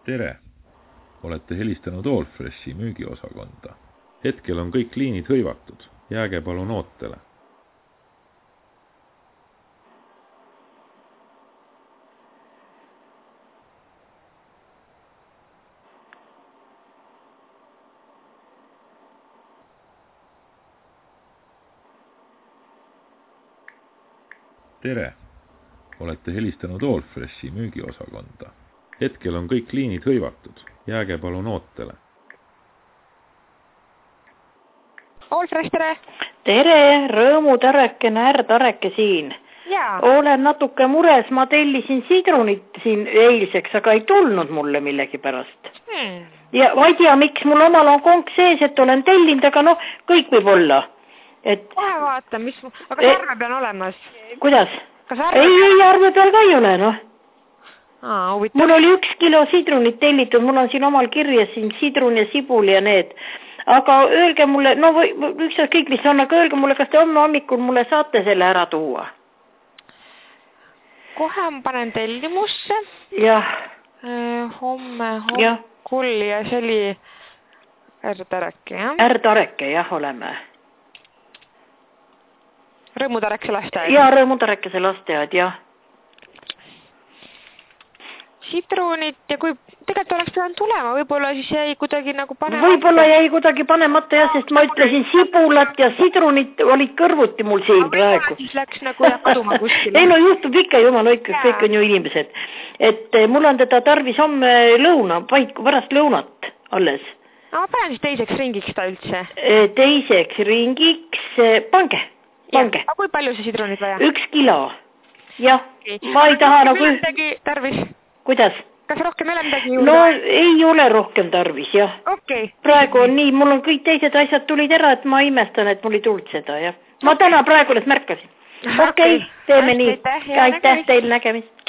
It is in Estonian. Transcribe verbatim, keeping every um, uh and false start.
Tere! Olete helistanud Allfreshi müügiosakonda. Hetkel on kõik liinid hõivatud. Jääge palun ootele. Tere! Olete helistanud Allfreshi müügiosakonda. Hetkel on kõik liinid hõivatud. Jääge palun ootele. Allfresh, tere! Tere, Rõõmu Tareke, Näär Tareke siin. Jaa. Olen natuke mures, ma tellisin sidrunit siin eilseks, aga ei tulnud mulle millegi pärast. Hmm. Ja ma ei tea, miks mul omal on konk sees, et olen tellinud, aga noh, kõik võib olla. Et... Kohe vaata, mis... Aga kas arve peal olemas? Kuidas? Kas arve... Ei, ei, arve peal ka ei ole, noh. Aa, huvitav. Mul oli üks kilo sidrunit tellitud, mul on siin omal kirjas siin sidrun ja sibul ja need. Aga öelge mulle, no või, ükskord kõik mis on, aga öelge mulle, kas te homme hommikul mulle saate selle ära tuua? Kohe ma panen tellimusse. Jah. Homme hommikul ja, ja see oli R Tareke, jah? R Tareke, jah, oleme. Rõõmu Tareke lasteaed? Jaa, Rõõmu Tareke lasteaed, jah. Sidrunit ja kui tegelikult oleks pidanud tulema, võib-olla siis jäi kuidagi nagu panemata. Võib-olla jäi kuidagi panemata jah, sest ma ütlesin sibulat ja sidrunit olid kõrvuti mul siin no, praegu. Siis läks nagu jah kaduma kuskil. Ei no juhtub ikka, jumal hoidkas, kõik on ju inimesed. Et mul on teda tarvis homme lõuna, paiku pärast lõunat alles. No ma panen siis teiseks ringiks ta üldse. Teiseks ringiks, pange, pange. Aga kui palju see sidrunit vaja? Üks kilo, jah. Okay. Ma ei taha nagu... Meil on midagi tarvis? Kuidas? Kas rohkem ei ole midagi juurde? No ei ole rohkem tarvis, jah. Okay. Praegu on nii, mul on kõik teised asjad tulid ära, et ma imestan, et mul ei tulnud seda, jah. Ma täna praegu les märkasin. Okei, okay, teeme nii. Aitäh, teil nägemist.